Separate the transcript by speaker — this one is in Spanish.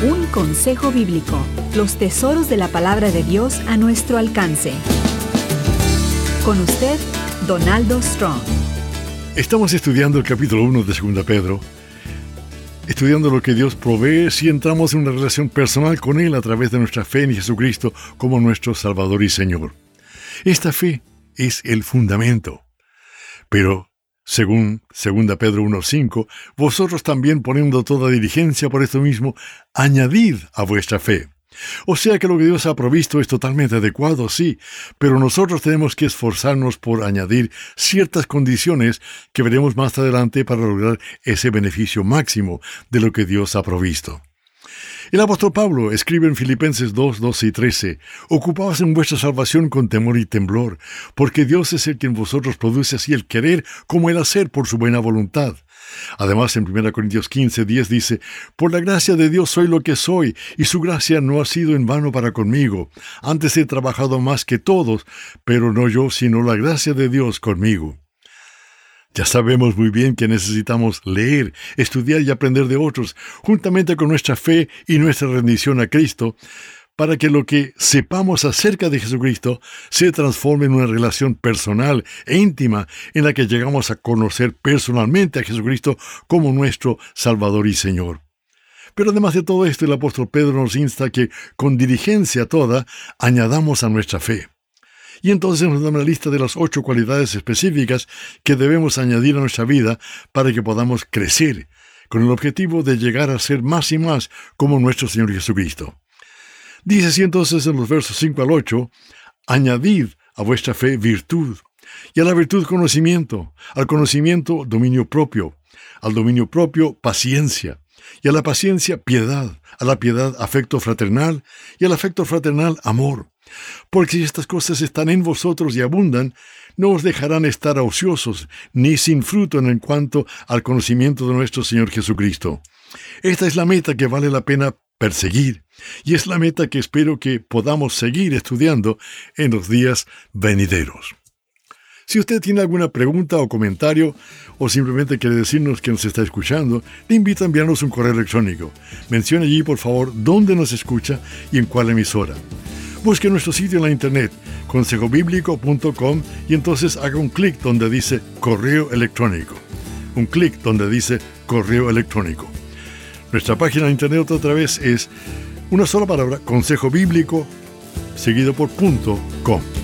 Speaker 1: Un consejo bíblico. Los tesoros de la palabra de Dios a nuestro alcance. Con usted, Donaldo Strong.
Speaker 2: Estamos estudiando el capítulo 1 de 2 Pedro, estudiando lo que Dios provee si entramos en una relación personal con Él a través de nuestra fe en Jesucristo como nuestro Salvador y Señor. Esta fe es el fundamento. Pero, según 2 Pedro 1:5, vosotros también, poniendo toda diligencia por esto mismo, añadid a vuestra fe. O sea que lo que Dios ha provisto es totalmente adecuado, sí, pero nosotros tenemos que esforzarnos por añadir ciertas condiciones que veremos más adelante para lograr ese beneficio máximo de lo que Dios ha provisto. El apóstol Pablo escribe en Filipenses 2:12 y 13, «Ocupaos en vuestra salvación con temor y temblor, porque Dios es el que en vosotros produce así el querer como el hacer por su buena voluntad». Además, en 1 Corintios 15:10 dice, «Por la gracia de Dios soy lo que soy, y su gracia no ha sido en vano para conmigo. Antes he trabajado más que todos, pero no yo, sino la gracia de Dios conmigo». Ya sabemos muy bien que necesitamos leer, estudiar y aprender de otros, juntamente con nuestra fe y nuestra rendición a Cristo, para que lo que sepamos acerca de Jesucristo se transforme en una relación personal e íntima en la que llegamos a conocer personalmente a Jesucristo como nuestro Salvador y Señor. Pero además de todo esto, el apóstol Pedro nos insta que, con diligencia toda, añadamos a nuestra fe. Y entonces nos da una lista de las 8 cualidades específicas que debemos añadir a nuestra vida para que podamos crecer, con el objetivo de llegar a ser más y más como nuestro Señor Jesucristo. Dice así entonces en los versos 5 al 8, «Añadid a vuestra fe virtud, y a la virtud conocimiento, al conocimiento dominio propio, al dominio propio paciencia, y a la paciencia piedad, a la piedad afecto fraternal, y al afecto fraternal amor. Porque si estas cosas están en vosotros y abundan, no os dejarán estar ociosos, ni sin fruto en cuanto al conocimiento de nuestro Señor Jesucristo». Esta es la meta que vale la pena perseguir, y es la meta que espero que podamos seguir estudiando en los días venideros. Si usted tiene alguna pregunta o comentario, o simplemente quiere decirnos que nos está escuchando, le invito a enviarnos un correo electrónico. Mencione allí, por favor, dónde nos escucha y en cuál emisora. Busque nuestro sitio en la internet, consejobiblico.com, y entonces haga un clic donde dice correo electrónico. Un clic donde dice correo electrónico. Nuestra página de internet otra vez es una sola palabra, consejobiblico, seguido por .com.